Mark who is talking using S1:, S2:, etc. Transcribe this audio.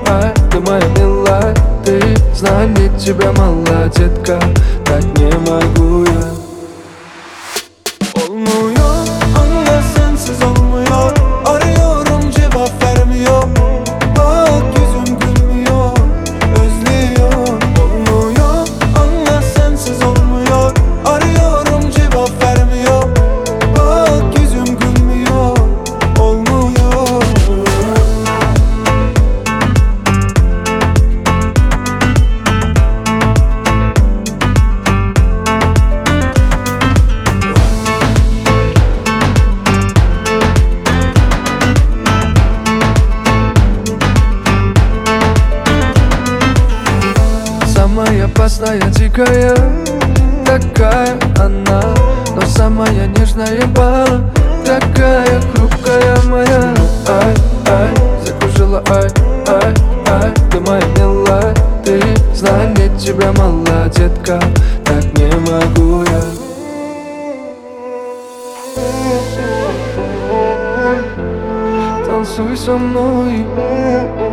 S1: ай, ты моя милая. Ты знай, ведь тебя мало, детка, так не могу я. Olmuyor, anla sensiz olmuyor. Arıyorum cevap vermiyor. Bak yüzüm gülmüyor, özlüyor. Olmuyor, anla sensiz olmuyor. Arıyorum cevap vermiyor. Bak yüzüm gülmüyor, olmuyor. Самая опасная, дикая, такая она, но самая нежная бала, такая хрупкая моя. Ай, ай, закружила, ай, ай, ай, ты моя милая. Ты знай, ведь тебя мало, детка, так не могу я. Танцуй со мной.